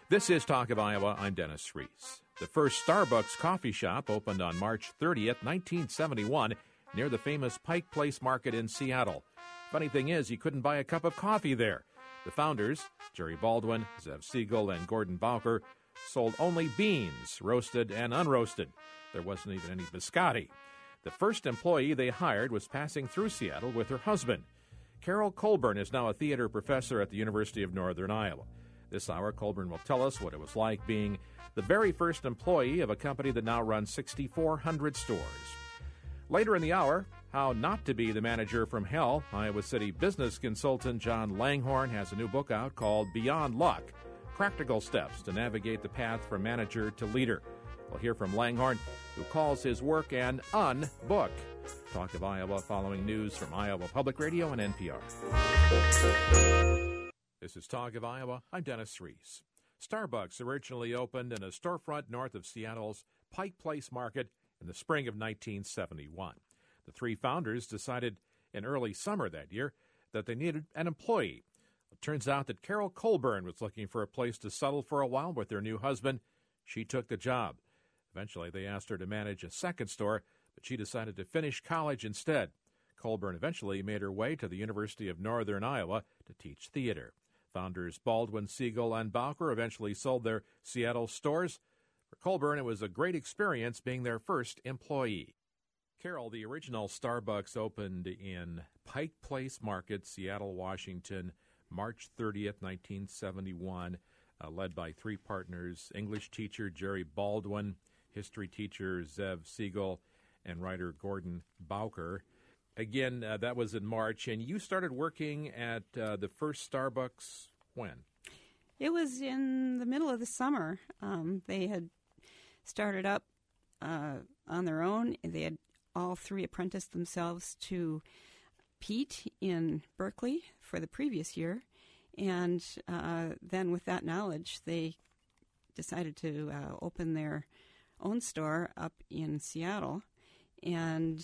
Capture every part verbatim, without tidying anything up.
This is Talk of Iowa. I'm Dennis Reese. The first Starbucks coffee shop opened on March thirtieth, nineteen seventy-one, near the famous Pike Place Market in Seattle. Funny thing is, you couldn't buy a cup of coffee there. The founders, Jerry Baldwin, Zev Siegel, and Gordon Bowker, sold only beans, roasted and unroasted. There wasn't even any biscotti. The first employee they hired was passing through Seattle with her husband. Carol Colburn is now a theater professor at the University of Northern Iowa. This hour, Colburn will tell us what it was like being the very first employee of a company that now runs six thousand four hundred stores. Later in the hour, how not to be the manager from hell. Iowa City business consultant John Langhorne has a new book out called Beyond Luck, Practical Steps to Navigate the Path from Manager to Leader. We'll hear from Langhorne, who calls his work an un-book. Talk of Iowa following news from Iowa Public Radio and N P R. This is Talk of Iowa. I'm Dennis Reese. Starbucks originally opened in a storefront north of Seattle's Pike Place Market in the spring of nineteen seventy-one. The three founders decided in early summer that year that they needed an employee. It turns out that Carol Colburn was looking for a place to settle for a while with her new husband. She took the job. Eventually, they asked her to manage a second store, but she decided to finish college instead. Colburn eventually made her way to the University of Northern Iowa to teach theater. Founders Baldwin, Siegel, and Bowker eventually sold their Seattle stores. For Colburn, it was a great experience being their first employee. Carol, the original Starbucks opened in Pike Place Market, Seattle, Washington, March thirtieth, nineteen seventy-one, uh, led by three partners, English teacher Jerry Baldwin, history teacher Zev Siegel, and writer Gordon Bowker. Again, uh, that was in March, and you started working at uh, the first Starbucks when? It was in the middle of the summer. Um, they had started up uh, on their own. They had all three apprenticed themselves to Pete in Berkeley for the previous year, and uh, then with that knowledge, they decided to uh, open their own store up in Seattle, and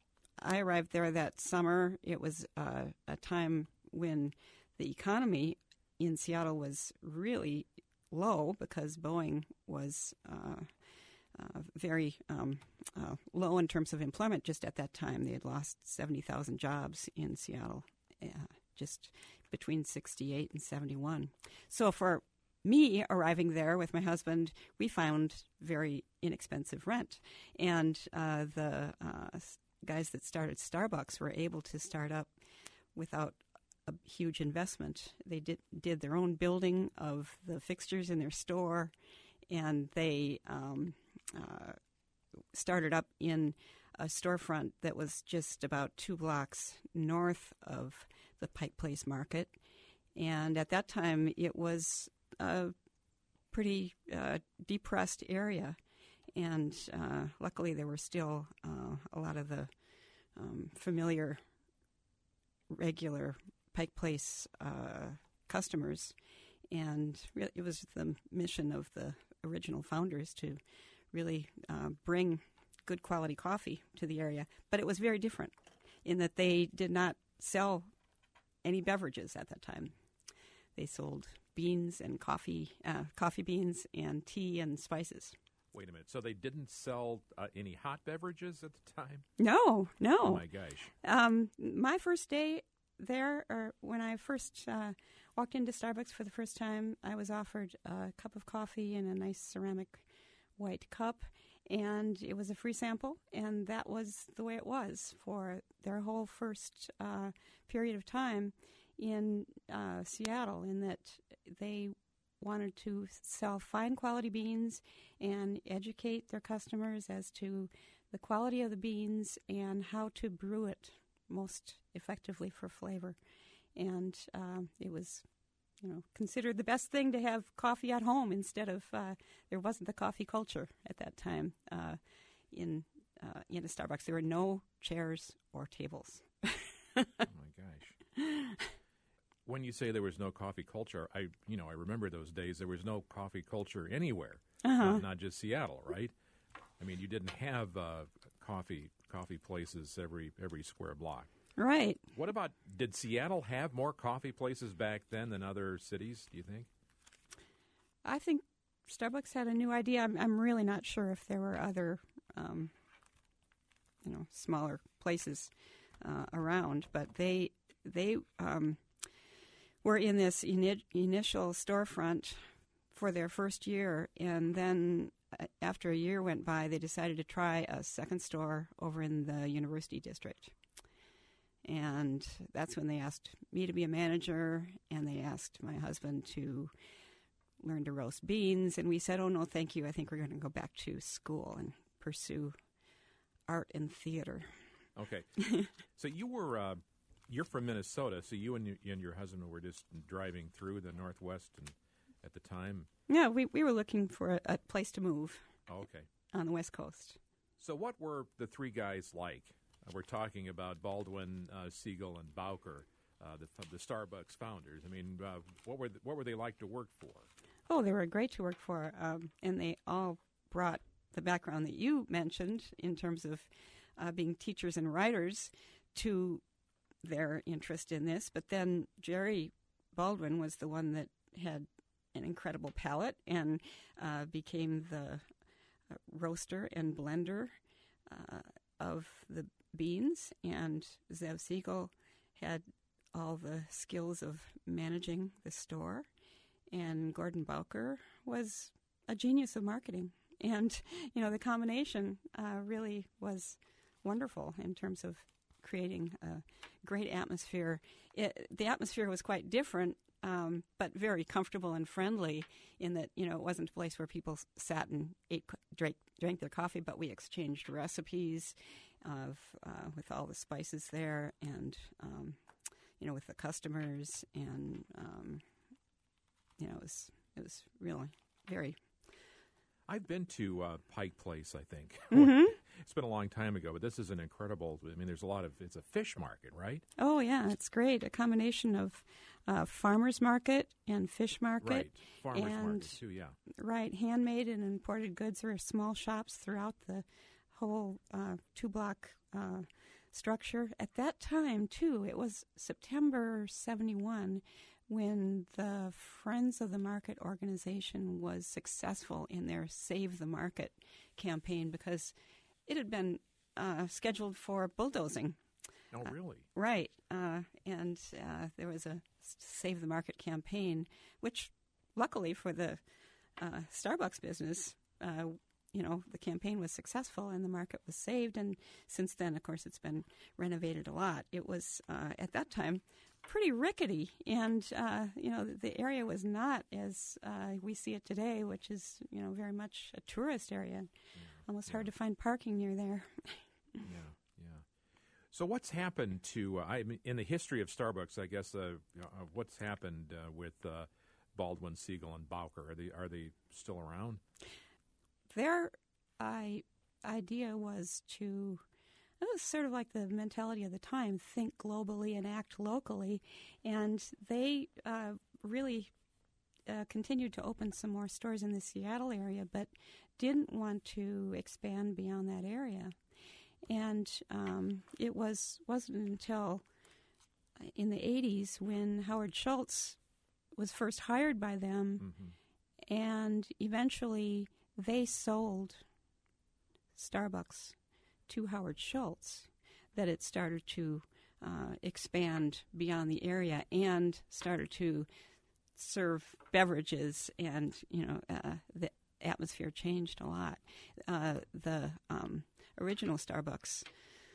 I arrived there that summer. It was uh, a time when the economy in Seattle was really low because Boeing was uh, uh, very um, uh, low in terms of employment just at that time. They had lost seventy thousand jobs in Seattle uh, just between sixty-eight and seventy-one. So for me arriving there with my husband, we found very inexpensive rent. And uh, the uh, guys that started Starbucks were able to start up without a huge investment. They did did their own building of the fixtures in their store, and they um, uh, started up in a storefront that was just about two blocks north of the Pike Place Market. And at that time, it was a pretty uh, depressed area. And uh, luckily, there were still uh, a lot of the um, familiar, regular Pike Place uh, customers. And re- it was the mission of the original founders to really uh, bring good quality coffee to the area. But it was very different in that they did not sell any beverages at that time. They sold beans and coffee, uh, coffee beans and tea and spices. Wait a minute. So they didn't sell uh, any hot beverages at the time? No, no. Oh, my gosh. Um, my first day there, or when I first uh, walked into Starbucks for the first time, I was offered a cup of coffee in a nice ceramic white cup, and it was a free sample, and that was the way it was for their whole first uh, period of time in uh, Seattle, in that they wanted to sell fine quality beans and educate their customers as to the quality of the beans and how to brew it most effectively for flavor. And um, it was, you know, considered the best thing to have coffee at home instead of, uh, there wasn't the coffee culture at that time uh, in uh, in a Starbucks. There were no chairs or tables. Oh, my gosh. When you say there was no coffee culture, I, you know, I remember those days. There was no coffee culture anywhere, uh-huh. not, not just Seattle, right? I mean, you didn't have uh, coffee coffee places every every square block. Right. What about, did Seattle have more coffee places back then than other cities, do you think? I think Starbucks had a new idea. I'm, I'm really not sure if there were other, um, you know, smaller places uh, around, but they they um, were in this ini- initial storefront for their first year, and then uh, after a year went by, they decided to try a second store over in the University District. And that's when they asked me to be a manager, and they asked my husband to learn to roast beans, and we said, oh, no, thank you. I think we're going to go back to school and pursue art and theater. Okay. So you were, uh, you're from Minnesota, so you and, you and your husband were just driving through the Northwest and at the time? Yeah, we, we were looking for a, a place to move. Oh, okay. On the West Coast. So what were the three guys like? Uh, we're talking about Baldwin, uh, Siegel, and Bowker, uh, the, the Starbucks founders. I mean, uh, what were the, what were they like to work for? Oh, they were great to work for, um, and they all brought the background that you mentioned in terms of uh, being teachers and writers to their interest in this. But then Jerry Baldwin was the one that had an incredible palate and uh, became the uh, roaster and blender uh, of the beans, and Zev Siegel had all the skills of managing the store, and Gordon Bowker was a genius of marketing. And, you know, the combination uh, really was wonderful in terms of creating a great atmosphere. It, the atmosphere was quite different, um, but very comfortable and friendly in that, you know, it wasn't a place where people sat and ate, drank, drank their coffee, but we exchanged recipes of uh, with all the spices there, and um, you know, with the customers, and um, you know, it was it was really very. I've been to uh, Pike Place, I think. Mm-hmm. It's been a long time ago, but this is an incredible. I mean, there's a lot of. It's a fish market, right? Oh yeah, it's great. A combination of uh, farmers market and fish market, right? Farmers and, market too, yeah. Right, handmade and imported goods. There are small shops throughout the whole uh, two-block uh, structure. At that time, too, it was September seventy-one when the Friends of the Market organization was successful in their Save the Market campaign, because it had been uh, scheduled for bulldozing. Oh, really? Uh, right. Uh, and uh, there was a Save the Market campaign, which luckily for the uh, Starbucks business, uh, you know, the campaign was successful and the market was saved. And since then, of course, it's been renovated a lot. It was, uh, at that time, pretty rickety. And, uh, you know, the, the area was not as uh, we see it today, which is, you know, very much a tourist area. Yeah. Almost yeah. hard to find parking near there. yeah, yeah. So what's happened to, uh, I mean, in the history of Starbucks, I guess, uh, uh, what's happened uh, with uh, Baldwin, Siegel, and Bowker? Are they, are they still around? Their I, idea was to, it was sort of like the mentality of the time, think globally and act locally. And they uh, really uh, continued to open some more stores in the Seattle area, but didn't want to expand beyond that area. And um, it was, wasn't until in the eighties when Howard Schultz was first hired by them, mm-hmm. and eventually they sold Starbucks to Howard Schultz, that it started to uh, expand beyond the area and started to serve beverages, and, you know, uh, the atmosphere changed a lot. Uh, the um, original Starbucks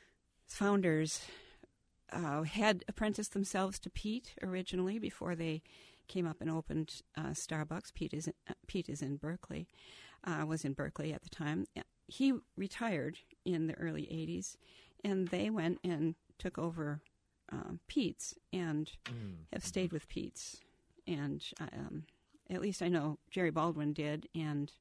founders uh, had apprenticed themselves to Pete originally before they came up and opened uh, Starbucks. Pete is in, uh, Pete is in Berkeley. Uh, was in Berkeley at the time. He retired in the early eighties, and they went and took over um, Pete's and mm. have stayed with Pete's. And um, at least I know Jerry Baldwin did, and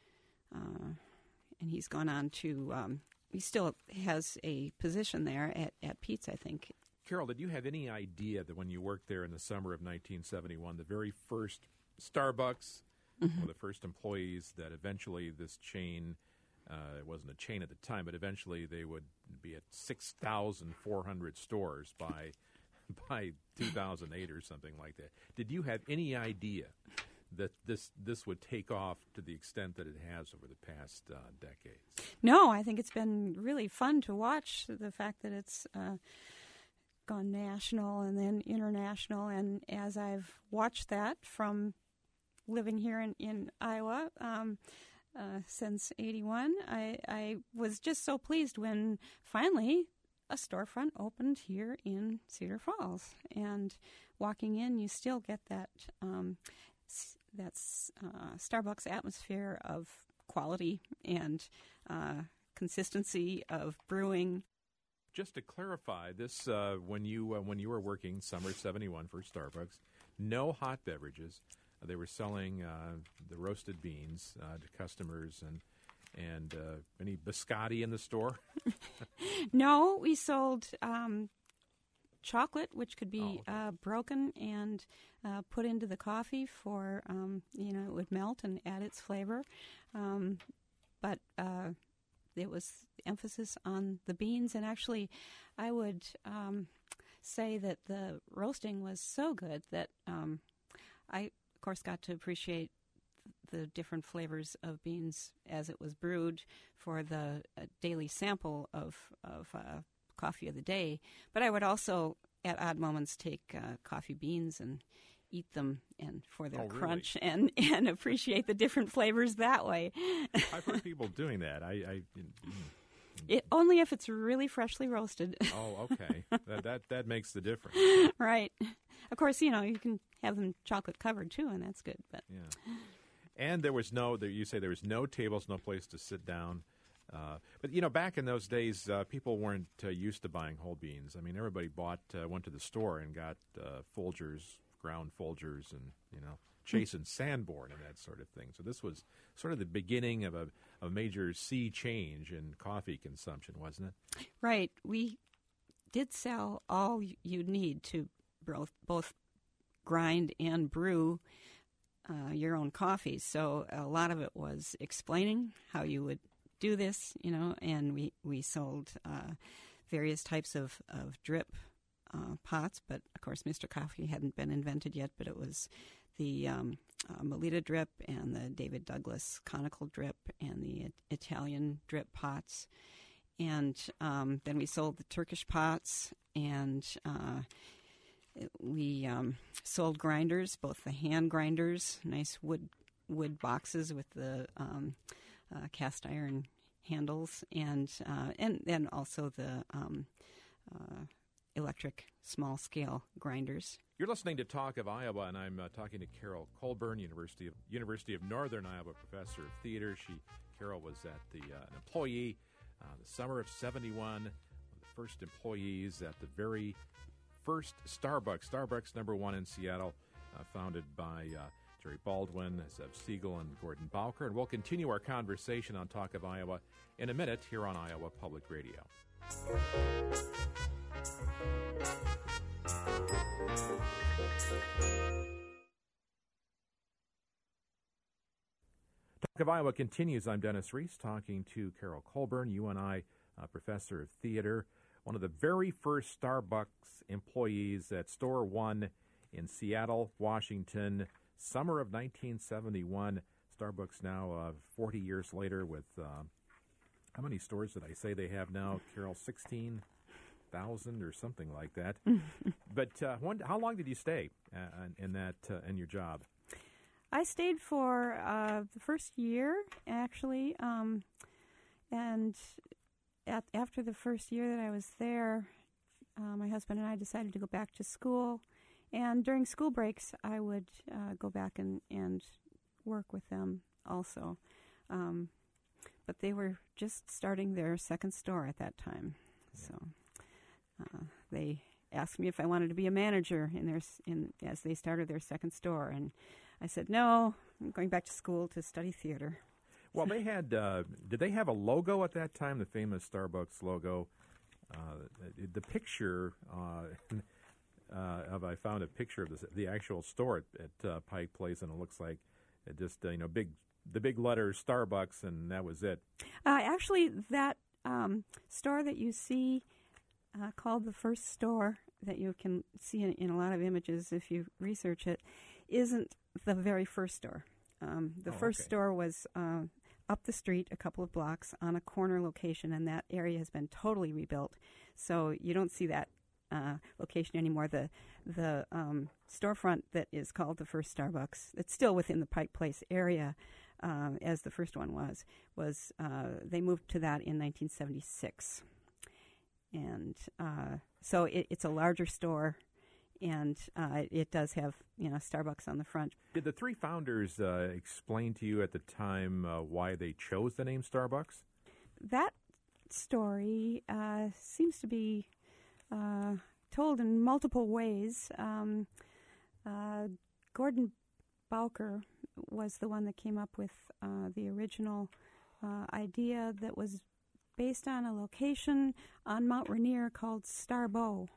uh, and he's gone on to, um, he still has a position there at, at Pete's, I think. Carol, did you have any idea that when you worked there in the summer of nineteen seventy-one, the very first Starbucks, mm-hmm. one of the first employees, that eventually this chain, uh, it wasn't a chain at the time, but eventually they would be at six thousand four hundred stores by by two thousand eight or something like that. Did you have any idea that this this would take off to the extent that it has over the past uh, decades. No, I think it's been really fun to watch the fact that it's uh, gone national and then international. And as I've watched that from living here in, in Iowa um, uh, since eighty-one, I, I was just so pleased when finally a storefront opened here in Cedar Falls. And walking in, you still get that um, that's uh, Starbucks atmosphere of quality and uh, consistency of brewing. Just to clarify, this uh, when you uh, when you were working summer seventy-one for Starbucks, no hot beverages. Uh, they were selling uh, the roasted beans uh, to customers, and and uh, any biscotti in the store. No, we sold um, chocolate, which could be oh, okay. uh, broken and uh, put into the coffee for, um, you know, it would melt and add its flavor. Um, but uh, it was emphasis on the beans. And actually, I would um, say that the roasting was so good that um, I, of course, got to appreciate the different flavors of beans as it was brewed for the uh, daily sample of, of uh, coffee of the day. But I would also, at odd moments, take uh, coffee beans and eat them and for their oh, really? crunch and, and appreciate the different flavors that way. I've heard people doing that. I, I it, only if it's really freshly roasted. Oh, okay. that, that that makes the difference. Right. Of course, you know, you can have them chocolate covered too, and that's good. But yeah. And there was no, there, you say there was no tables, no place to sit down. Uh, but, you know, back in those days, uh, people weren't uh, used to buying whole beans. I mean, everybody bought, uh, went to the store and got uh, Folgers, ground Folgers, and, you know, Chase and Sanborn and that sort of thing. So this was sort of the beginning of a, a major sea change in coffee consumption, wasn't it? Right. We did sell all you'd need to both, both grind and brew uh, your own coffee. So a lot of it was explaining how you would do this, you know, and we, we sold uh, various types of, of drip uh, pots, but of course Mister Coffee hadn't been invented yet, but it was the um, uh, Melita drip and the David Douglas conical drip and the Italian drip pots. And um, then we sold the Turkish pots, and uh, we um, sold grinders, both the hand grinders, nice wood wood boxes with the um, uh, cast iron handles, and uh, and then also the um, uh, electric small scale grinders. You're listening to Talk of Iowa, and I'm uh, talking to Carol Colburn, University of University of Northern Iowa professor of theater. She Carol was at the uh, an employee uh, the summer of seventy-one, one of the first employees at the very first Starbucks, Starbucks number one in Seattle, uh, founded by uh, Jerry Baldwin, Zev Siegel, and Gordon Bowker. And we'll continue our conversation on Talk of Iowa in a minute here on Iowa Public Radio. Talk of Iowa continues. I'm Dennis Reese, talking to Carol Colburn, U N I uh, professor of theater, one of the very first Starbucks employees at Store One in Seattle, Washington, summer of nineteen seventy-one. Starbucks now uh, forty years later with, uh, how many stores did I say they have now, Carol? sixteen thousand or something like that. But uh, when, how long did you stay uh, in that uh, in your job? I stayed for uh, the first year, actually, um, and at, after the first year that I was there, uh, my husband and I decided to go back to school, and during school breaks, I would uh, go back and, and work with them also. Um, but they were just starting their second store at that time, so uh, they asked me if I wanted to be a manager in their in as they started their second store, and I said, no, I'm going back to school to study theater. Well, they had, uh, did they have a logo at that time, the famous Starbucks logo? Uh, the picture uh, uh, of, I found a picture of this, the actual store at, at uh, Pike Place, and it looks like it just, uh, you know, big, the big letters Starbucks, and that was it. Uh, actually, that um, store that you see uh, called the First Store, that you can see in, in a lot of images if you research it, isn't the very first store. Um, the Oh, first okay. store was uh, up the street a couple of blocks on a corner location, and that area has been totally rebuilt. So you don't see that uh, location anymore. The the um, storefront that is called the first Starbucks, it's still within the Pike Place area, uh, as the first one was, was uh, they moved to that in nineteen seventy-six. And uh, so it, it's a larger store, and uh, it does have, you know, Starbucks on the front. Did the three founders uh, explain to you at the time uh, why they chose the name Starbucks? That story uh, seems to be uh, told in multiple ways. Um, uh, Gordon Bowker was the one that came up with uh, the original uh, idea that was based on a location on Mount Rainier called Starbow.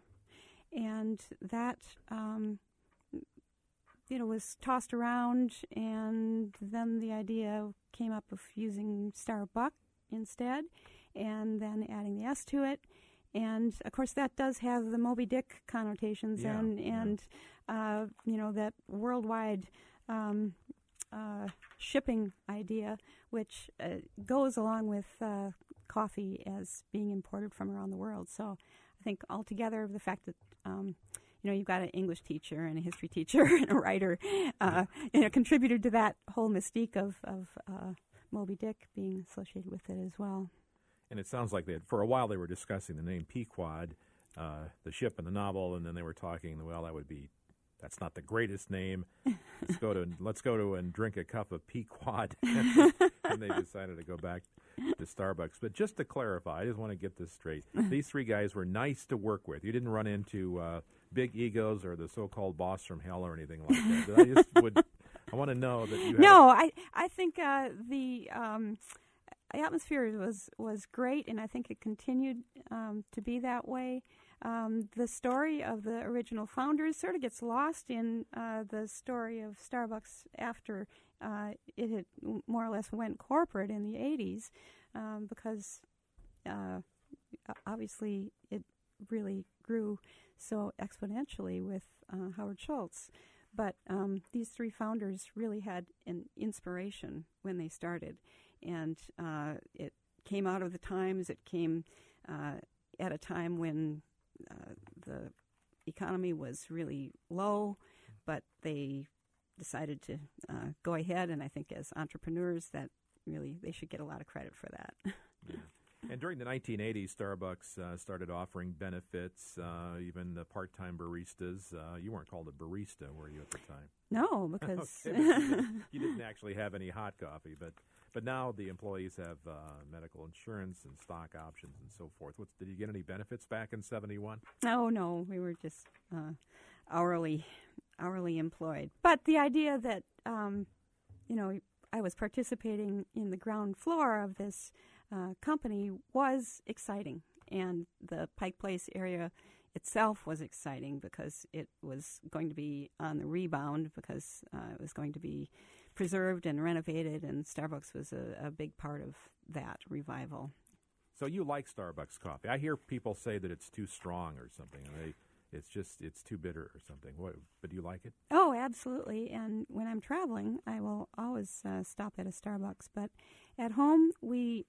And that, um, you know, was tossed around, and then the idea came up of using Starbuck instead, and then adding the S to it. And, of course, that does have the Moby Dick connotations Yeah, and, yeah. and uh, you know, that worldwide um, uh, shipping idea, which uh, goes along with uh, coffee as being imported from around the world. So I think altogether the fact that, um, you know, you've got an English teacher and a history teacher and a writer, uh, you know, contributed to that whole mystique of, of uh, Moby Dick being associated with it as well. And it sounds like that for a while they were discussing the name Pequod, uh, the ship in the novel, and then they were talking, well, that would be, that's not the greatest name. Let's go to let's go to and drink a cup of Pequod. And they decided to go back to Starbucks. But just to clarify, I just want to get this straight. These three guys were nice to work with. You didn't run into uh, big egos or the so-called boss from hell or anything like that. But I just would, I want to know that you had No, I I think uh, the um, atmosphere was was great, and I think it continued um, to be that way. Um, the story of the original founders sort of gets lost in uh, the story of Starbucks after uh, it had more or less went corporate in the eighties, um, because uh, obviously it really grew so exponentially with uh, Howard Schultz. But um, these three founders really had an inspiration when they started, and uh, it came out of the times. It came uh, at a time when uh, the economy was really low, but they decided to uh, go ahead, and I think as entrepreneurs that really they should get a lot of credit for that. Yeah. And during the nineteen eighties, Starbucks uh, started offering benefits, uh, even the part-time baristas. Uh, you weren't called a barista, were you, at the time? No, because Okay, but you, didn't, you didn't actually have any hot coffee, but but now the employees have uh, medical insurance and stock options and so forth. What's, did you get any benefits back in seventy-one? no, no, we were just uh, hourly, hourly employed. But the idea that um, you know I was participating in the ground floor of this uh, company was exciting, and the Pike Place area itself was exciting because it was going to be on the rebound, because uh, it was going to be preserved and renovated, and Starbucks was a, a big part of that revival. So you like Starbucks coffee. I hear people say that it's too strong or something. And they, it's just, it's too bitter or something. What, but do you like it? Oh, absolutely. And when I'm traveling, I will always uh, stop at a Starbucks. But at home, we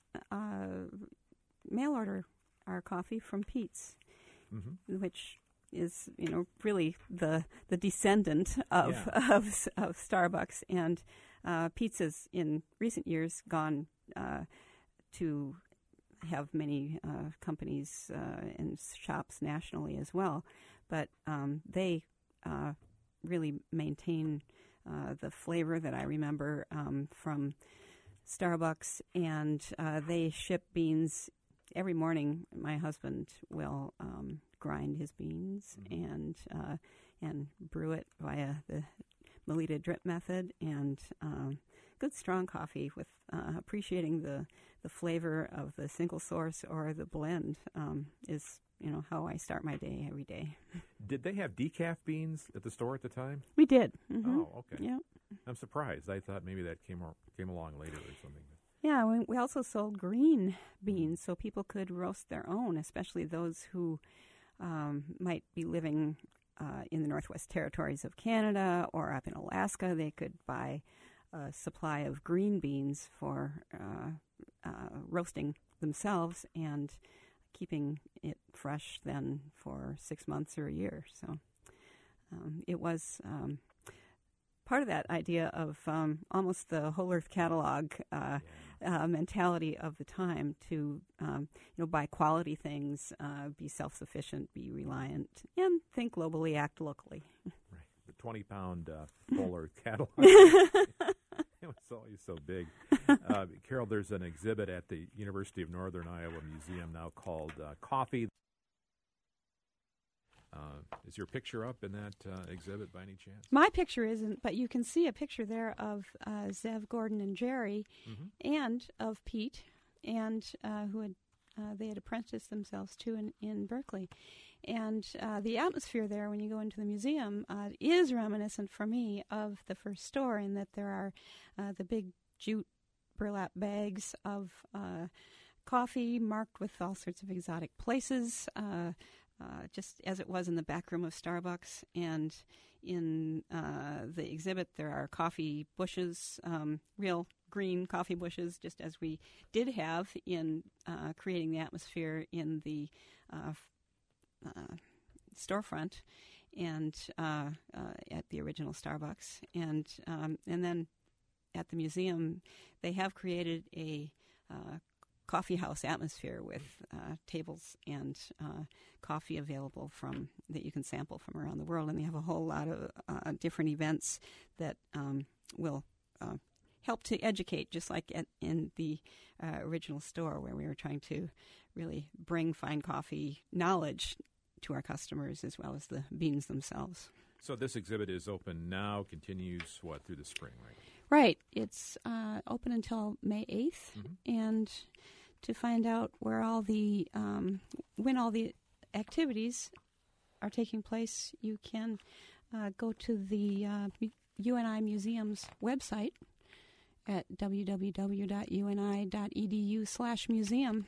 uh, mail order our coffee from Pete's, Mm-hmm. which is, you know, really the the descendant of Yeah. of, of Starbucks. And uh, Pete's has, in recent years, gone uh, to have many uh, companies uh, and shops nationally as well. But um, they uh, really maintain uh, the flavor that I remember um, from Starbucks, and uh, they ship beans every morning. My husband will um, grind his beans Mm-hmm. and uh, and brew it via the Melita drip method, and um, good strong coffee with uh, appreciating the, the flavor of the single source or the blend um, is, you know, how I start my day every day. Did they have decaf beans at the store at the time? We did. Mm-hmm. Oh, okay. Yeah. I'm surprised. I thought maybe that came or, came along later or something. Yeah, we, we also sold green beans so people could roast their own, especially those who um, might be living uh, in the Northwest Territories of Canada or up in Alaska, they could buy a supply of green beans for uh, uh, roasting themselves and keeping it fresh then for six months or a year. So um, it was um, part of that idea of um, almost the whole earth catalog uh, uh, mentality of the time to um, you know buy quality things, uh, be self-sufficient, be reliant, and think globally, act locally. Right. The twenty-pound uh, whole earth catalog. It was always so big. Uh, Carol, there's an exhibit at the University of Northern Iowa Museum now called uh, Coffee. Uh, is your picture up in that uh, exhibit by any chance? My picture isn't, but you can see a picture there of uh, Zev, Gordon, and Jerry, mm-hmm. and of Pete, and uh, who had uh, they had apprenticed themselves to in, in Berkeley. And uh, the atmosphere there, when you go into the museum, uh, is reminiscent for me of the first store in that there are uh, the big jute burlap bags of uh, coffee marked with all sorts of exotic places, uh, uh, just as it was in the back room of Starbucks. And in uh, the exhibit, there are coffee bushes, um, real green coffee bushes, just as we did have in uh, creating the atmosphere in the uh, Uh, storefront and uh, uh, at the original Starbucks, and um, and then at the museum, they have created a uh, coffee house atmosphere with uh, tables and uh, coffee available from that you can sample from around the world, and they have a whole lot of uh, different events that um, will uh, help to educate, just like at, in the uh, original store where we were trying to really bring fine coffee knowledge to our customers as well as the beans themselves. So this exhibit is open now, continues, what, through the spring, right? Right. It's uh, open until May eighth, mm-hmm. and to find out where all the, um, when all the activities are taking place, you can uh, go to the uh, U N I Museum's website at w w w dot u n i dot e d u slash museum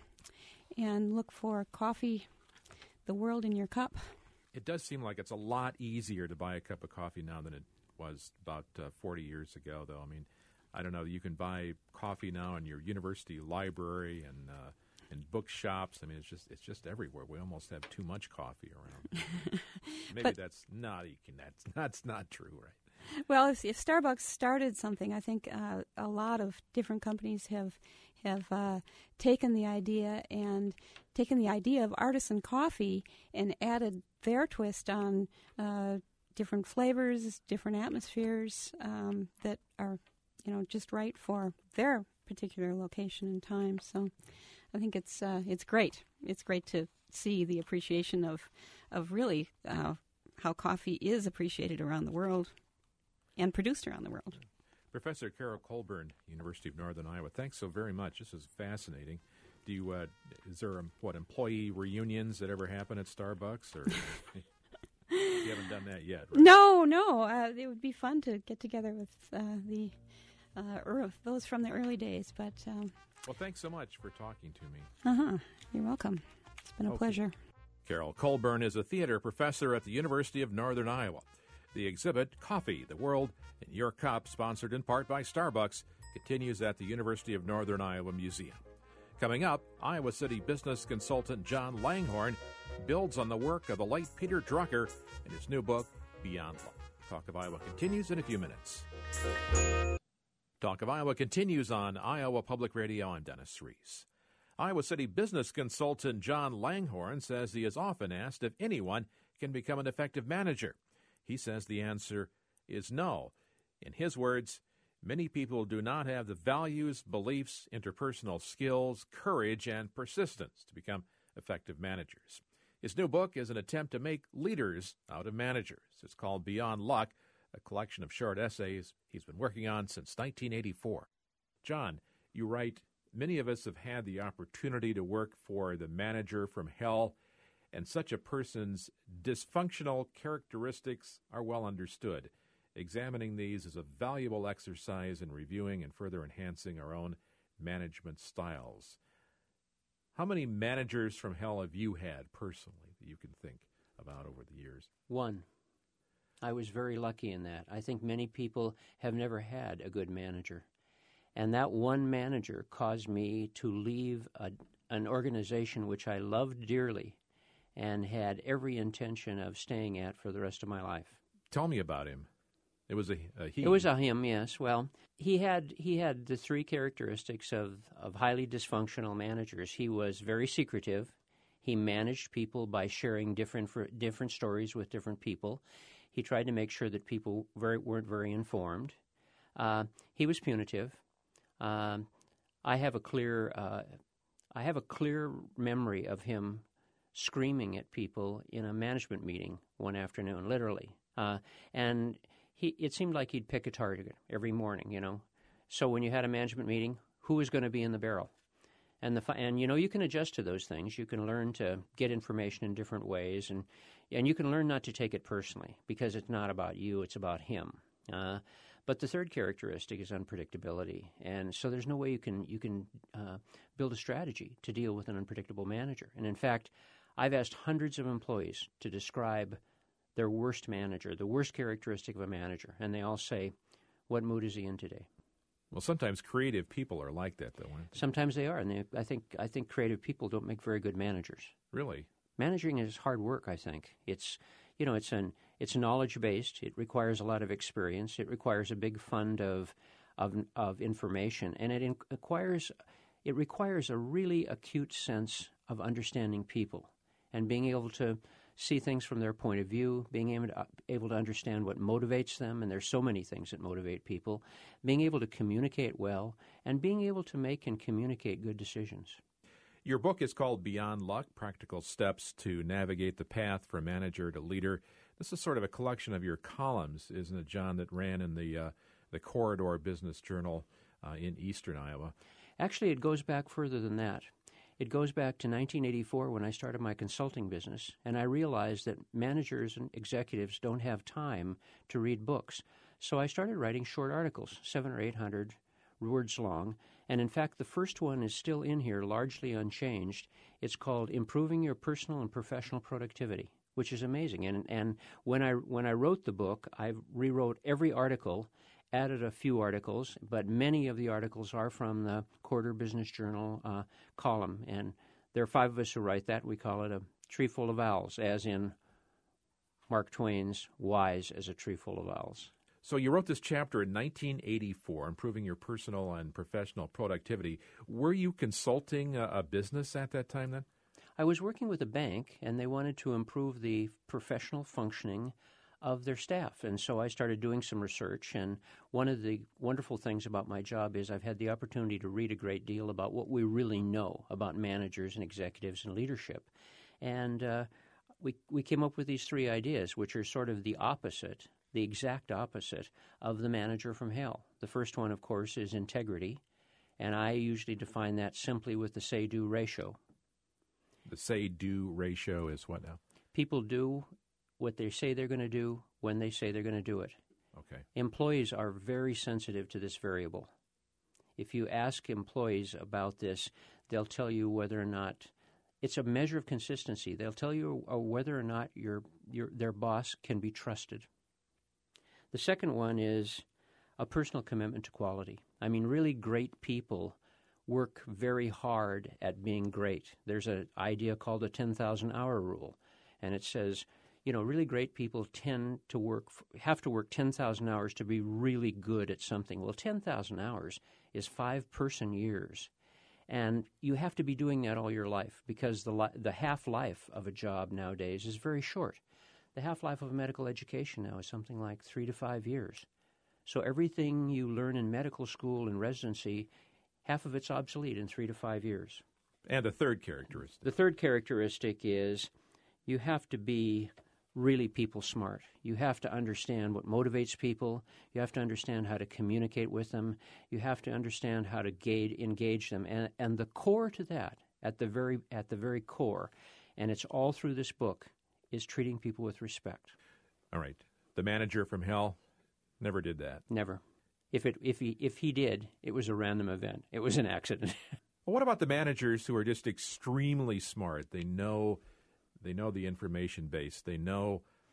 and look for Coffee, the World in Your Cup. It does seem like it's a lot easier to buy a cup of coffee now than it was about uh, forty years ago, though. I mean, I don't know. You can buy coffee now in your university library and uh, in bookshops. I mean, it's just it's just everywhere. We almost have too much coffee around. Maybe but, that's not that's that's not true, right? Well, if, if Starbucks started something, I think uh, a lot of different companies have have uh, taken the idea and taken the idea of artisan coffee and added their twist on uh, different flavors, different atmospheres um, that are, you know, just right for their particular location and time. So, I think it's uh, it's great. It's great to see the appreciation of of really uh, how coffee is appreciated around the world and produced around the world. Professor Carol Colburn, University of Northern Iowa, thanks so very much. This is fascinating. Do you, uh, is there, um, what, employee reunions that ever happen at Starbucks? Or you haven't done that yet, right? No, no. Uh, it would be fun to get together with uh, the uh, er- those from the early days. But um, well, thanks so much for talking to me. Uh-huh. You're welcome. It's been a okay. pleasure. Carol Colburn is a theater professor at the University of Northern Iowa. The exhibit, Coffee, the World in Your Cup, sponsored in part by Starbucks, continues at the University of Northern Iowa Museum. Coming up, Iowa City business consultant John Langhorne builds on the work of the late Peter Drucker in his new book, Beyond Luck. Talk of Iowa continues in a few minutes. Talk of Iowa continues on Iowa Public Radio. I'm Dennis Reese. Iowa City business consultant John Langhorne says he is often asked if anyone can become an effective manager. He says the answer is no. In his words, many people do not have the values, beliefs, interpersonal skills, courage, and persistence to become effective managers. His new book is an attempt to make leaders out of managers. It's called Beyond Luck, a collection of short essays he's been working on since nineteen eighty-four. John, you write, many of us have had the opportunity to work for the manager from hell, and such a person's dysfunctional characteristics are well understood. Examining these is a valuable exercise in reviewing and further enhancing our own management styles. How many managers from hell have you had personally that you can think about over the years? One. I was very lucky in that. I think many people have never had a good manager. And that one manager caused me to leave a, an organization which I loved dearly and had every intention of staying at for the rest of my life. Tell me about him. It was a, a he. It was a him, yes. Well, he had he had the three characteristics of, of highly dysfunctional managers. He was very secretive. He managed people by sharing different different stories with different people. He tried to make sure that people very, weren't very informed. Uh, he was punitive. Um, I have a clear uh, I have a clear memory of him screaming at people in a management meeting one afternoon, literally. Uh, and he it seemed like he'd pick a target every morning, you know. So when you had a management meeting, who was going to be in the barrel? And the and you know you can adjust to those things. You can learn to get information in different ways, and and you can learn not to take it personally because it's not about you; it's about him. Uh, but the third characteristic is unpredictability, and so there's no way you can you can uh, build a strategy to deal with an unpredictable manager. And in fact, I've asked hundreds of employees to describe their worst manager, the worst characteristic of a manager, and they all say, "What mood is he in today?" Well, sometimes creative people are like that, though, aren't they? Sometimes they are, and they, I think I think creative people don't make very good managers. Really? Managing is hard work, I think. It's, you know, it's an it's knowledge-based. It requires a lot of experience. It requires a big fund of of, of information, and it in, requires it requires a really acute sense of understanding people and being able to see things from their point of view, being able to, able to understand what motivates them, and there's so many things that motivate people, being able to communicate well, and being able to make and communicate good decisions. Your book is called Beyond Luck, Practical Steps to Navigate the Path from Manager to Leader. This is sort of a collection of your columns, isn't it, John, that ran in the, uh, the Corridor Business Journal uh, in eastern Iowa? Actually, it goes back further than that. It goes back to nineteen eighty-four when I started my consulting business, and I realized that managers and executives don't have time to read books. So I started writing short articles, seven or eight hundred words long, and in fact the first one is still in here, largely unchanged. It's called Improving Your Personal and Professional Productivity, which is amazing. And and when I when I wrote the book, I rewrote every article, added a few articles, but many of the articles are from the Corridor Business Journal uh, column, and there are five of us who write that. We call it a tree full of owls, as in Mark Twain's wise as a tree full of owls. So you wrote this chapter in nineteen eighty-four, Improving Your Personal and Professional Productivity. Were you consulting a, a business at that time then? I was working with a bank, and they wanted to improve the professional functioning of their staff. And so I started doing some research, and one of the wonderful things about my job is I've had the opportunity to read a great deal about what we really know about managers and executives and leadership. And uh, we we came up with these three ideas, which are sort of the opposite, the exact opposite of the manager from hell. The first one, of course, is integrity, and I usually define that simply with the say-do ratio. The say-do ratio is what now? People do what they say they're going to do when they say they're going to do it. Okay. Employees are very sensitive to this variable. If you ask employees about this, they'll tell you whether or not it's a measure of consistency. They'll tell you whether or not your your their boss can be trusted. The second one is a personal commitment to quality. I mean, really great people work very hard at being great. There's an idea called the ten thousand hour rule, and it says, you know, really great people tend to work, have to work ten thousand hours to be really good at something. Well, ten thousand hours is five person years. And you have to be doing that all your life because the li- the half-life of a job nowadays is very short. The half-life of a medical education now is something like three to five years. So everything you learn in medical school and residency, half of it's obsolete in three to five years. And a third characteristic. The third characteristic is you have to be really people smart. You have to understand what motivates people. You have to understand how to communicate with them. You have to understand how to gauge, engage them. And, and the core to that, at the very at the very core, and it's all through this book, is treating people with respect. All right. The manager from hell never did that. Never. If it if he if he did, it was a random event. It was an accident. Well, what about the managers who are just extremely smart? They know They know the information base. They know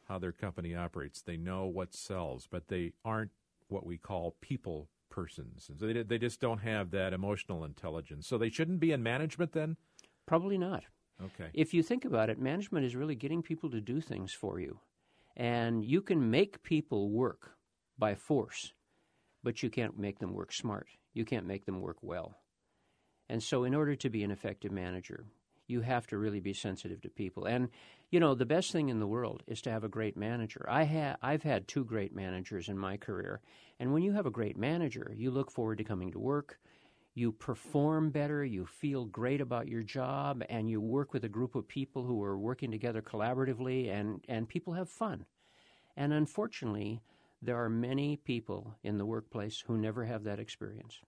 how their company operates. They know what sells, but they aren't what we call people persons. They, they just don't have that emotional intelligence. So they shouldn't be in management then? Probably not. Okay. If you think about it, management is really getting people to do things for you. And you can make people work by force, but you can't make them work smart. You can't make them work well. And so in order to be an effective manager, you have to really be sensitive to people. And, you know, the best thing in the world is to have a great manager. I ha- I've had two great managers in my career. And when you have a great manager, you look forward to coming to work, you perform better, you feel great about your job, and you work with a group of people who are working together collaboratively, and, and people have fun. And unfortunately, there are many people in the workplace who never have that experience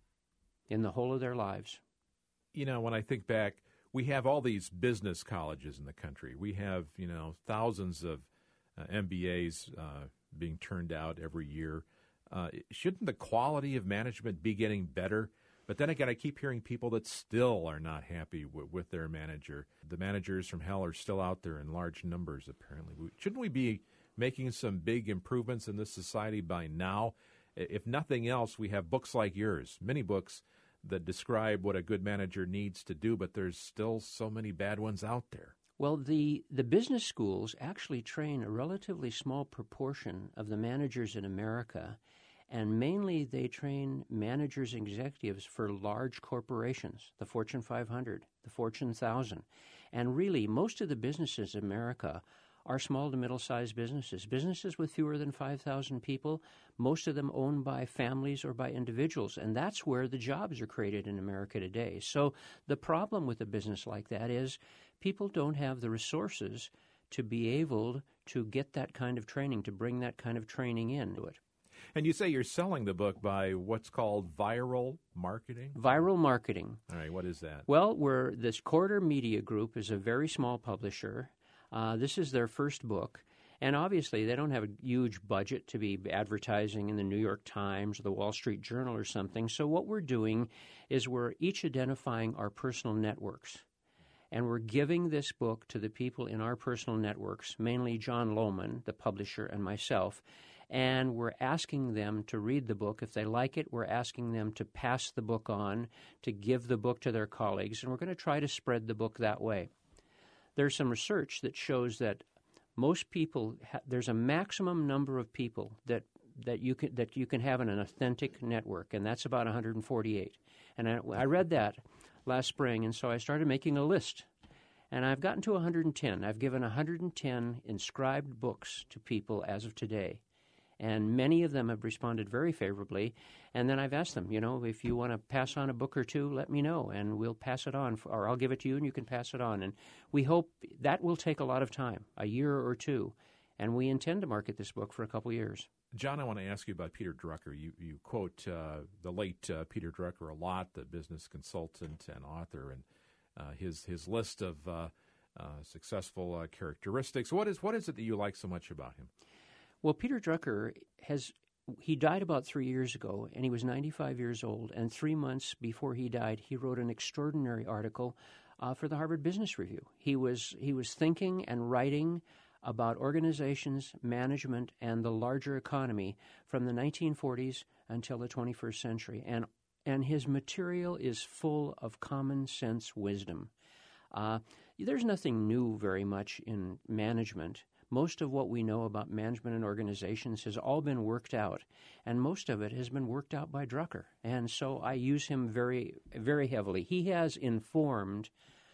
in the whole of their lives. You know, when I think back, we have all these business colleges in the country. We have, you know, thousands of uh, M B As uh, being turned out every year. Uh, shouldn't the quality of management be getting better? But then again, I keep hearing people that still are not happy w- with their manager. The managers from hell are still out there in large numbers, apparently. Shouldn't we be making some big improvements in this society by now? If nothing else, we have books like yours, many books that describe what a good manager needs to do, but there's still so many bad ones out there. Well, the, the business schools actually train a relatively small proportion of the managers in America, and mainly they train managers and executives for large corporations, the Fortune five hundred, the Fortune one thousand. And really, most of the businesses in America are small to middle-sized businesses, businesses with fewer than five thousand people, most of them owned by families or by individuals, and that's where the jobs are created in America today. So the problem with a business like that is people don't have the resources to be able to get that kind of training, to bring that kind of training into it. And you say you're selling the book by what's called viral marketing? Viral marketing. All right, what is that? Well, we're, this Corridor Media Group is a very small publisher. Uh, this is their first book, and obviously they don't have a huge budget to be advertising in the New York Times or the Wall Street Journal or something. So what we're doing is we're each identifying our personal networks, and we're giving this book to the people in our personal networks, mainly John Lohman, the publisher, and myself, and we're asking them to read the book. If they like it, we're asking them to pass the book on, to give the book to their colleagues, and we're going to try to spread the book that way. There's some research that shows that most people, ha- there's a maximum number of people that, that you can that you can have in an authentic network, and that's about one hundred forty-eight. And I, I read that last spring, and so I started making a list. And I've gotten to one hundred ten. I've given one hundred ten inscribed books to people as of today. And many of them have responded very favorably. And then I've asked them, you know, if you want to pass on a book or two, let me know, and we'll pass it on, or I'll give it to you and you can pass it on. And we hope that will take a lot of time, a year or two, and we intend to market this book for a couple years. John, I want to ask you about Peter Drucker. You, you quote uh, the late uh, Peter Drucker a lot, the business consultant and author, and uh, his his list of uh, uh, successful uh, characteristics. What is what is it that you like so much about him? Well, Peter Drucker has he died about three years ago, and he was ninety-five years old. And three months before he died, he wrote an extraordinary article uh, for the Harvard Business Review. He was he was thinking and writing about organizations, management, and the larger economy from the nineteen forties until the twenty-first century. And and his material is full of common sense wisdom. Uh, there's nothing new very much in management. Most of what we know about management and organizations has all been worked out, and most of it has been worked out by Drucker. And so I use him very, very heavily. He has informed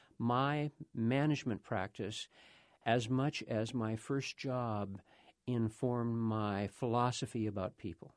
my management practice as much as my first job informed my philosophy about people.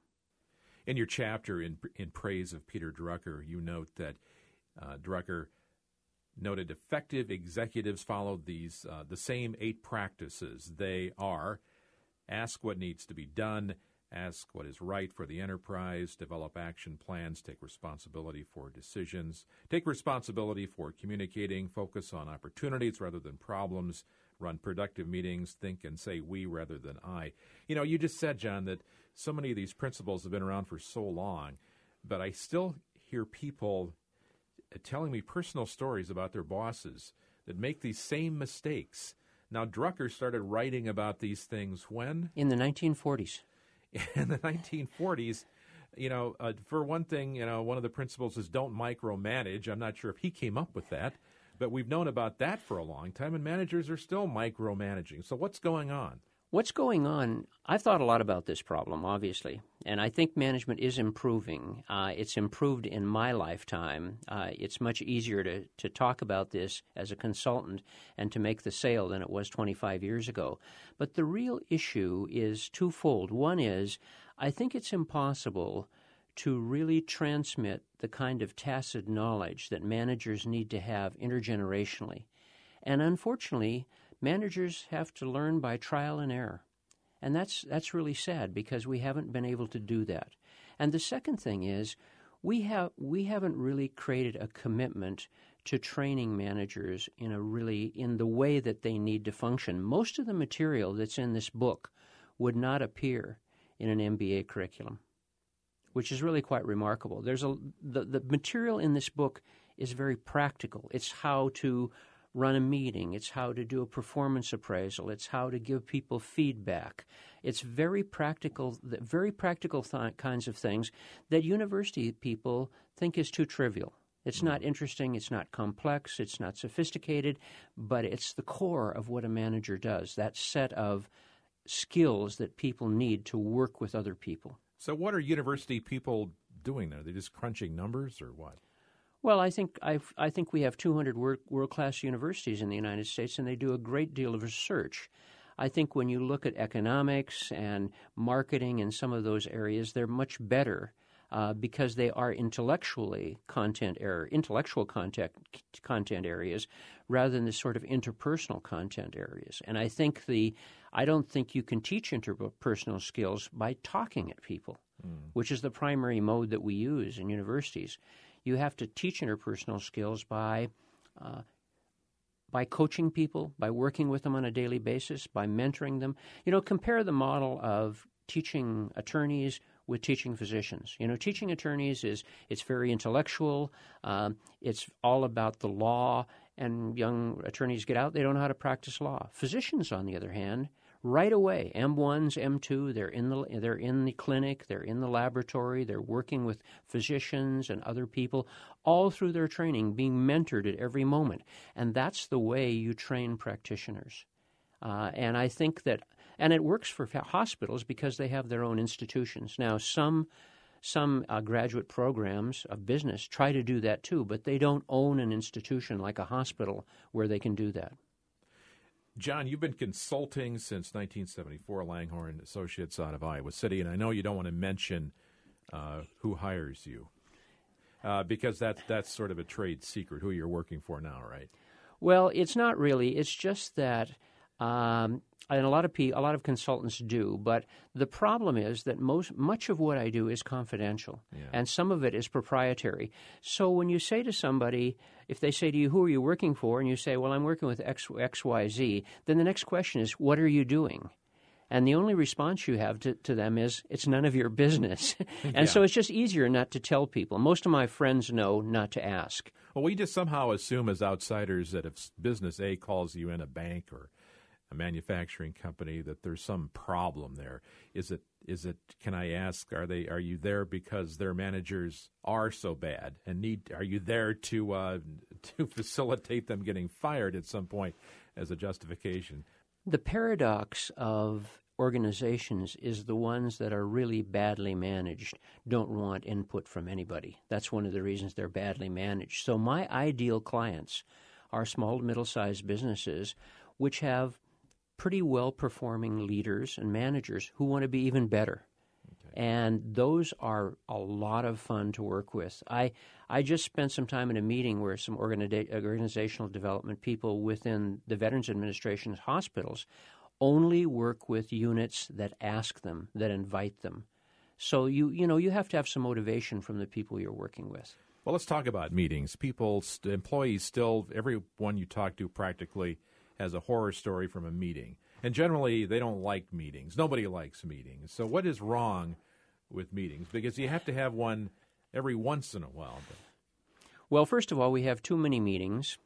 In your chapter in in praise of Peter Drucker, you note that uh, Drucker noted effective executives followed these uh, the same eight practices. They are: ask what needs to be done, ask what is right for the enterprise, develop action plans, take responsibility for decisions, take responsibility for communicating, focus on opportunities rather than problems, run productive meetings, think and say we rather than I. You know, you just said, John, that so many of these principles have been around for so long, but I still hear people telling me personal stories about their bosses that make these same mistakes. Now, Drucker started writing about these things when? In the nineteen forties. In the nineteen forties. You know, uh, for one thing, you know, one of the principles is don't micromanage. I'm not sure if he came up with that, but we've known about that for a long time, and managers are still micromanaging. So what's going on? What's going on? I've thought a lot about this problem, obviously, and I think management is improving. Uh, it's improved in my lifetime. Uh, it's much easier to, to talk about this as a consultant and to make the sale than it was twenty-five years ago. But the real issue is twofold. One is I think it's impossible to really transmit the kind of tacit knowledge that managers need to have intergenerationally. And unfortunately, managers have to learn by trial and error. And that's that's really sad because we haven't been able to do that. And the second thing is we have we haven't really created a commitment to training managers in a really in the way that they need to function. Most of the material that's in this book would not appear in an M B A curriculum, which is really quite remarkable. There's a the, the material in this book is very practical. It's how to run a meeting. It's how to do a performance appraisal. It's how to give people feedback. It's very practical, very practical th- kinds of things that university people think is too trivial. It's not interesting. It's not complex. It's not sophisticated, but it's the core of what a manager does, that set of skills that people need to work with other people. So what are university people doing there? Are they just crunching numbers or what? Well, I think I've, I think we have two hundred world, world-class universities in the United States, and they do a great deal of research. I think when you look at economics and marketing and some of those areas, they're much better uh, because they are intellectually content area, intellectual content content areas rather than the sort of interpersonal content areas. And I think the I don't think you can teach interpersonal skills by talking at people, mm. which is the primary mode that we use in universities. You have to teach interpersonal skills by uh, by coaching people, by working with them on a daily basis, by mentoring them. You know, compare the model of teaching attorneys with teaching physicians. You know, teaching attorneys is it's very intellectual. Um, it's all about the law, and young attorneys get out, they don't know how to practice law. Physicians, on the other hand, right away, M ones, M two, they're in the they're in the clinic, they're in the laboratory, they're working with physicians and other people all through their training, being mentored at every moment. And that's the way you train practitioners. Uh, and I think that, and it works for hospitals because they have their own institutions. Now, some some uh, graduate programs of business try to do that too, but they don't own an institution like a hospital where they can do that. John, you've been consulting since nineteen seventy-four, Langhorne Associates out of Iowa City, and I know you don't want to mention uh, who hires you uh, because that, that's sort of a trade secret, who you're working for now, right? Well, it's not really. It's just that, um, and a lot of pe- a lot of consultants do, but the problem is that most much of what I do is confidential, yeah. and some of it is proprietary. So when you say to somebody, if they say to you, who are you working for? And you say, well, I'm working with X, X Y Z, then the next question is, what are you doing? And the only response you have to, to them is, it's none of your business. and yeah. so it's just easier not to tell people. Most of my friends know not to ask. Well, we just somehow assume as outsiders that if business A calls you in, a bank or a manufacturing company, that there's some problem there. Is it, is it, can I ask, are they, are you there because their managers are so bad and need, are you there to, uh, to facilitate them getting fired at some point as a justification? The paradox of organizations is the ones that are really badly managed don't want input from anybody. That's one of the reasons they're badly managed. So my ideal clients are small to middle-sized businesses which have pretty well-performing leaders and managers who want to be even better. Okay. And those are a lot of fun to work with. I I just spent some time in a meeting where some organi- organizational development people within the Veterans Administration's hospitals only work with units that ask them, that invite them. So you you know you have to have some motivation from the people you're working with. Well, let's talk about meetings. People, st- employees still, everyone you talk to practically has a horror story from a meeting. And generally, they don't like meetings. Nobody likes meetings. So what is wrong with meetings? Because you have to have one every once in a while. But... Well, first of all, we have too many meetings.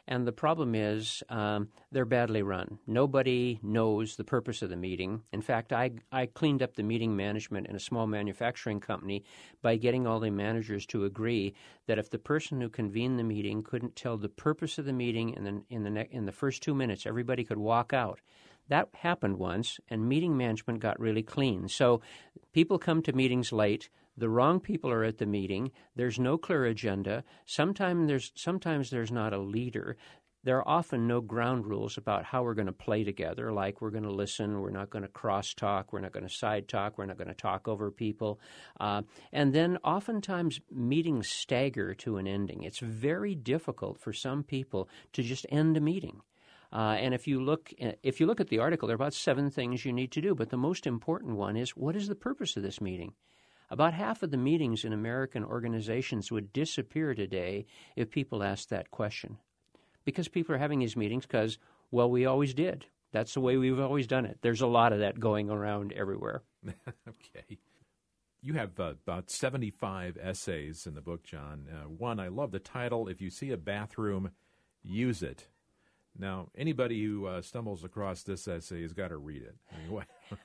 And the problem is um, they're badly run. Nobody knows the purpose of the meeting. In fact, I, I cleaned up the meeting management in a small manufacturing company by getting all the managers to agree that if the person who convened the meeting couldn't tell the purpose of the meeting in the, in the, ne- in the first two minutes, everybody could walk out. That happened once, and meeting management got really clean. So people come to meetings late. The wrong people are at the meeting. There's no clear agenda. Sometimes there's sometimes there's not a leader. There are often no ground rules about how we're going to play together, like we're going to listen, we're not going to cross-talk, we're not going to side-talk, we're not going to talk over people. Uh, and then oftentimes meetings stagger to an ending. It's very difficult for some people to just end a meeting. Uh, and if you look if you look at the article, there are about seven things you need to do, but the most important one is, what is the purpose of this meeting? About half of the meetings in American organizations would disappear today if people asked that question. Because people are having these meetings because, well, we always did. That's the way we've always done it. There's a lot of that going around everywhere. Okay. You have uh, about seventy-five essays in the book, John. Uh, one, I love the title, If You See a Bathroom, Use It. Now, anybody who uh, stumbles across this essay has got to read it. I mean, what,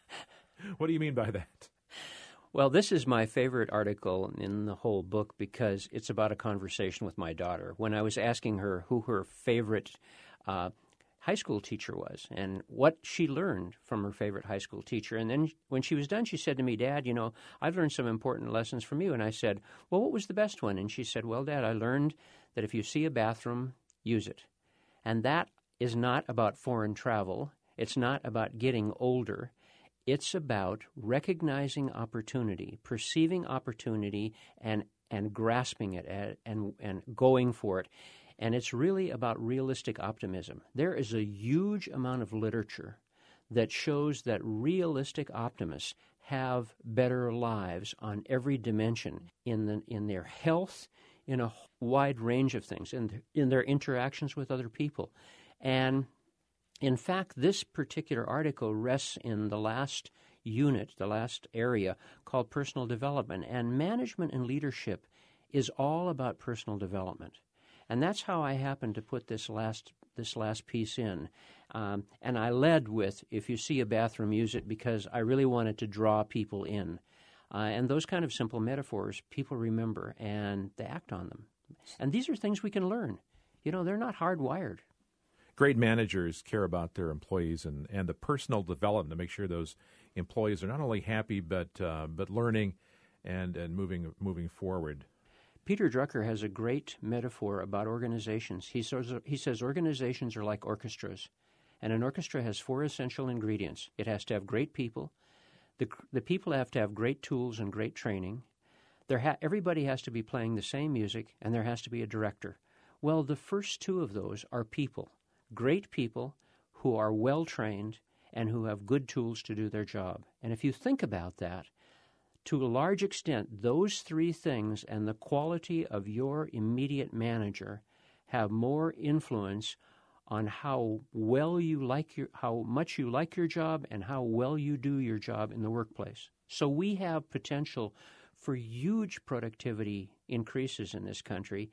what do you mean by that? Well, this is my favorite article in the whole book because it's about a conversation with my daughter. When I was asking her who her favorite uh, high school teacher was and what she learned from her favorite high school teacher. And then when she was done, she said to me, Dad, you know, I've learned some important lessons from you. And I said, well, what was the best one? And she said, well, Dad, I learned that if you see a bathroom, use it. And that is not about foreign travel. It's not about getting older. It's about recognizing opportunity, perceiving opportunity, and and grasping it at, and and going for it. And it's really about realistic optimism. There is a huge amount of literature that shows that realistic optimists have better lives on every dimension in the in their health, in a wide range of things, in in their interactions with other people, and in fact, this particular article rests in the last unit, the last area, called personal development. And management and leadership is all about personal development. And that's how I happened to put this last this last piece in. Um, and I led with, if you see a bathroom, use it, because I really wanted to draw people in. Uh, and those kind of simple metaphors, people remember, and they act on them. And these are things we can learn. You know, they're not hardwired. Great managers care about their employees and, and the personal development to make sure those employees are not only happy but uh, but learning and, and moving moving forward. Peter Drucker has a great metaphor about organizations. He says, he says organizations are like orchestras, and an orchestra has four essential ingredients. It has to have great people. The, the people have to have great tools and great training. There ha- everybody has to be playing the same music, and there has to be a director. Well, the first two of those are people. Great people who are well-trained and who have good tools to do their job. And if you think about that, to a large extent, those three things and the quality of your immediate manager have more influence on how well you like your, how much you like your job and how well you do your job in the workplace. So we have potential for huge productivity increases in this country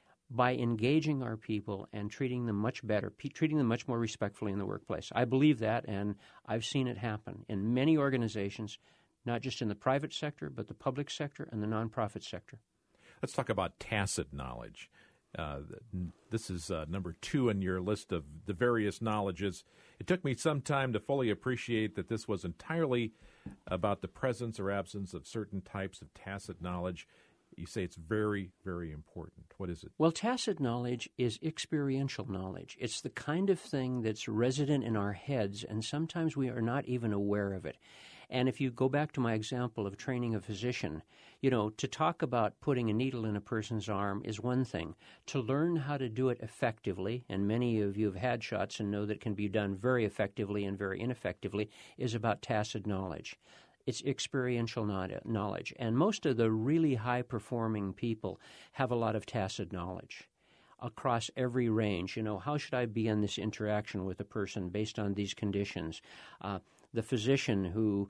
by engaging our people and treating them much better, p- treating them much more respectfully in the workplace. I believe that, and I've seen it happen in many organizations, not just in the private sector, but the public sector and the nonprofit sector. Let's talk about tacit knowledge. Uh, this is uh, number two in your list of the various knowledges. It took me some time to fully appreciate that this was entirely about the presence or absence of certain types of tacit knowledge. You say it's very, very important. What is it? Well, tacit knowledge is experiential knowledge. It's the kind of thing that's resident in our heads, and sometimes we are not even aware of it. And if you go back to my example of training a physician, you know, to talk about putting a needle in a person's arm is one thing. To learn how to do it effectively, and many of you have had shots and know that it can be done very effectively and very ineffectively, is about tacit knowledge. It's experiential knowledge. And most of the really high-performing people have a lot of tacit knowledge across every range. You know, how should I be in this interaction with a person based on these conditions? Uh, the physician who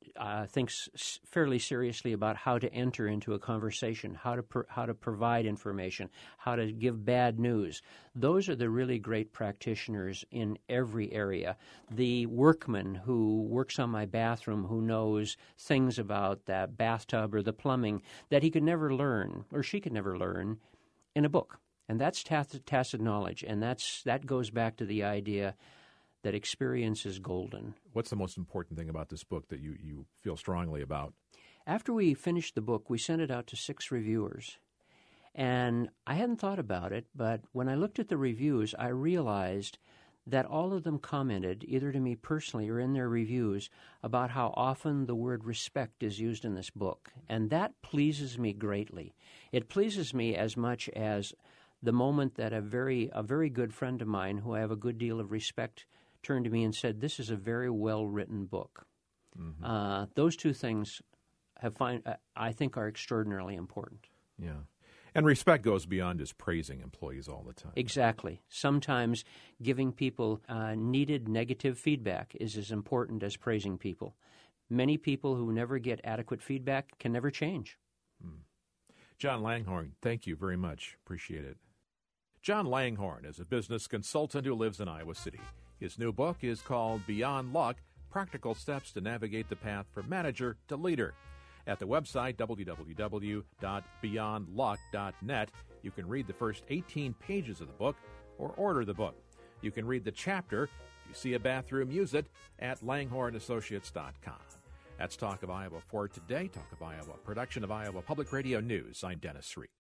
uh, thinks s- fairly seriously about how to enter into a conversation, how to pro- how to provide information, how to give bad news. Those are the really great practitioners in every area. The workman who works on my bathroom, who knows things about that bathtub or the plumbing that he could never learn or she could never learn in a book. And that's tacit, tacit knowledge, and that's that goes back to the idea that experience is golden. What's the most important thing about this book that you, you feel strongly about? After we finished the book, we sent it out to six reviewers. And I hadn't thought about it, but when I looked at the reviews, I realized that all of them commented, either to me personally or in their reviews, about how often the word respect is used in this book. And that pleases me greatly. It pleases me as much as the moment that a very a very good friend of mine, who I have a good deal of respect, turned to me and said, "This is a very well-written book." Mm-hmm. Uh, those two things have find, uh, I think are extraordinarily important. Yeah. And respect goes beyond just praising employees all the time. Exactly. Sometimes giving people uh, needed negative feedback is as important as praising people. Many people who never get adequate feedback can never change. Mm. John Langhorne, thank you very much. Appreciate it. John Langhorne is a business consultant who lives in Iowa City. His new book is called Beyond Luck, Practical Steps to Navigate the Path from Manager to Leader. At the website, w w w dot beyond luck dot net, you can read the first eighteen pages of the book or order the book. You can read the chapter, if you see a bathroom, use it, at langhorne associates dot com. That's Talk of Iowa for today. Talk of Iowa, production of Iowa Public Radio News. I'm Dennis Reese.